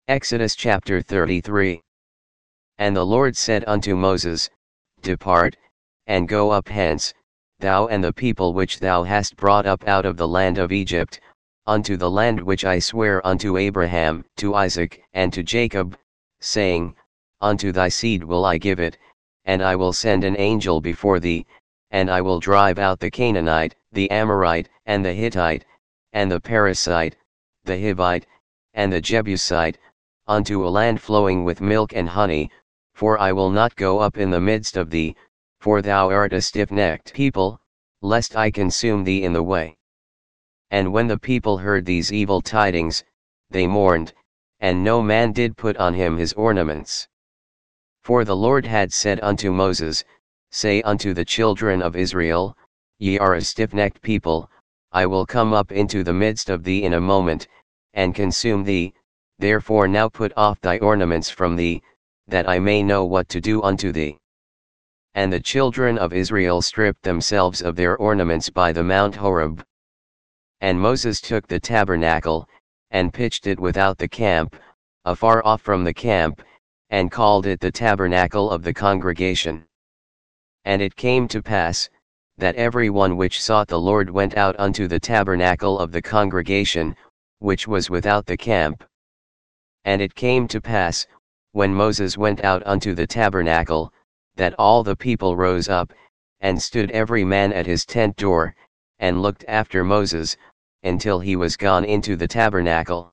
Exodus chapter 33. And the Lord said unto Moses, Depart, and go up hence, thou and the people which thou hast brought up out of the land of Egypt, unto the land which I swear unto Abraham, to Isaac, and to Jacob, saying, Unto thy seed will I give it, and I will send an angel before thee, and I will drive out the Canaanite, the Amorite, and the Hittite, and the Perizzite, the Hivite, and the Jebusite, unto a land flowing with milk and honey, for I will not go up in the midst of thee, for thou art a stiff-necked people, lest I consume thee in the way. And when the people heard these evil tidings, they mourned, and no man did put on him his ornaments. For the Lord had said unto Moses, Say unto the children of Israel, Ye are a stiff-necked people, I will come up into the midst of thee in a moment, and consume thee, therefore now put off thy ornaments from thee, that I may know what to do unto thee. And the children of Israel stripped themselves of their ornaments by the Mount Horeb. And Moses took the tabernacle, and pitched it without the camp, afar off from the camp, and called it the tabernacle of the congregation. And it came to pass, that every one which sought the Lord went out unto the tabernacle of the congregation, which was without the camp. And it came to pass, when Moses went out unto the tabernacle, that all the people rose up, and stood every man at his tent door, and looked after Moses, until he was gone into the tabernacle.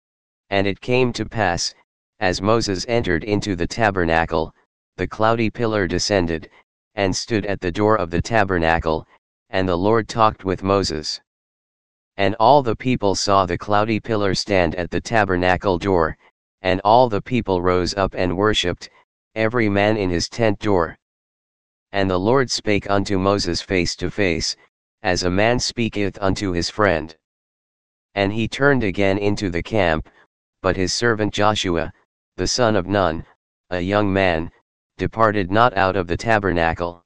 And it came to pass, as Moses entered into the tabernacle, the cloudy pillar descended, and stood at the door of the tabernacle, and the Lord talked with Moses. And all the people saw the cloudy pillar stand at the tabernacle door, and all the people rose up and worshipped, every man in his tent door. And the Lord spake unto Moses face to face, as a man speaketh unto his friend. And he turned again into the camp, but his servant Joshua, the son of Nun, a young man, departed not out of the tabernacle.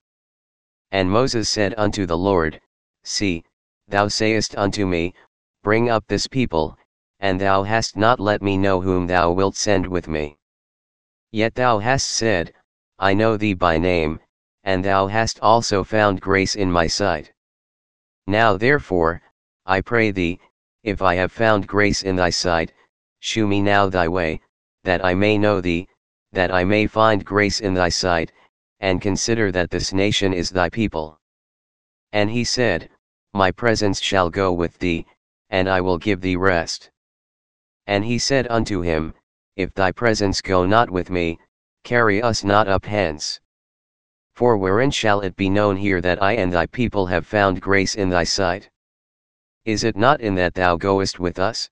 And Moses said unto the Lord, See, thou sayest unto me, Bring up this people, and thou hast not let me know whom thou wilt send with me. Yet thou hast said, I know thee by name, and thou hast also found grace in my sight. Now therefore, I pray thee, if I have found grace in thy sight, shew me now thy way, that I may know thee, that I may find grace in thy sight, and consider that this nation is thy people. And he said, My presence shall go with thee, and I will give thee rest. And he said unto him, If thy presence go not with me, carry us not up hence. For wherein shall it be known here that I and thy people have found grace in thy sight? Is it not in that thou goest with us?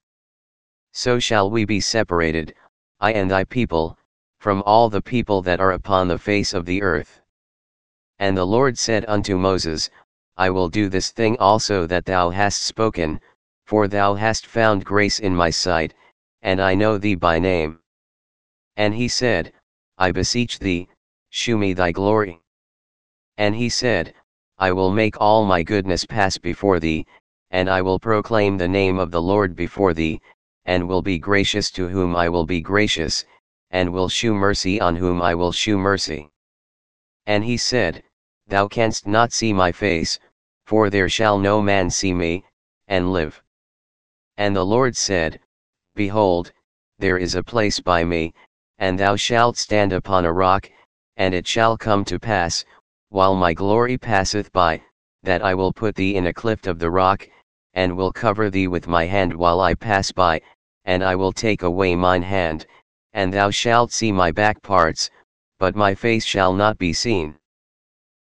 So shall we be separated, I and thy people, from all the people that are upon the face of the earth. And the Lord said unto Moses, I will do this thing also that thou hast spoken, for thou hast found grace in my sight, and I know thee by name. And he said, I beseech thee, shew me thy glory. And he said, I will make all my goodness pass before thee, and I will proclaim the name of the Lord before thee, and will be gracious to whom I will be gracious, and will shew mercy on whom I will shew mercy. And he said, Thou canst not see my face, for there shall no man see me, and live. And the Lord said, Behold, there is a place by me, and thou shalt stand upon a rock, and it shall come to pass, while my glory passeth by, that I will put thee in a cleft of the rock, and will cover thee with my hand while I pass by, and I will take away mine hand, and thou shalt see my back parts, but my face shall not be seen.